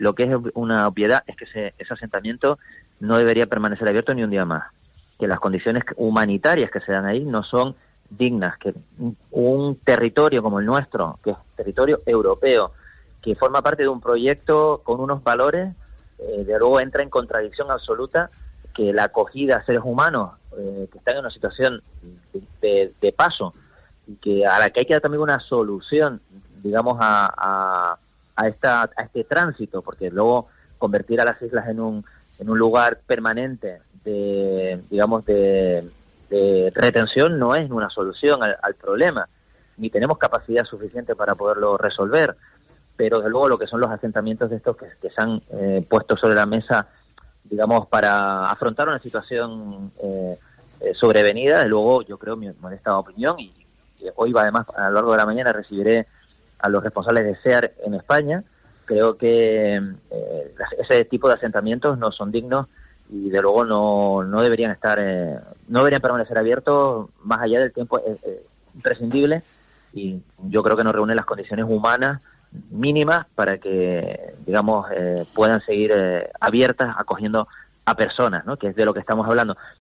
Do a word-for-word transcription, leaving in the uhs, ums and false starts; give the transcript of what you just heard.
lo que es una obviedad es que ese, ese asentamiento no debería permanecer abierto ni un día más, que las condiciones humanitarias que se dan ahí no son dignas, que un territorio como el nuestro, que es territorio europeo, que forma parte de un proyecto con unos valores, eh, de luego entra en contradicción absoluta que la acogida a seres humanos eh, que están en una situación de, de, de paso, y que a la que hay que dar también una solución, digamos, a, a, a, esta, a este tránsito, porque luego convertir a las islas en un, en un lugar permanente de, digamos, de, de retención no es una solución al, al problema, ni tenemos capacidad suficiente para poderlo resolver. Pero desde luego lo que son los asentamientos de estos que, que se han eh, puesto sobre la mesa, digamos, para afrontar una situación eh, eh, sobrevenida, desde luego yo creo, mi modesta opinión, y, y hoy va además a lo largo de la mañana recibiré a los responsables de SEAR en España. Creo que eh, ese tipo de asentamientos no son dignos y de luego no, no deberían estar, eh, no deberían permanecer abiertos más allá del tiempo eh, eh, imprescindible, y yo creo que no reúnen las condiciones humanas mínimas para que, digamos, eh, puedan seguir eh, abiertas, acogiendo a personas, ¿no?, que es de lo que estamos hablando.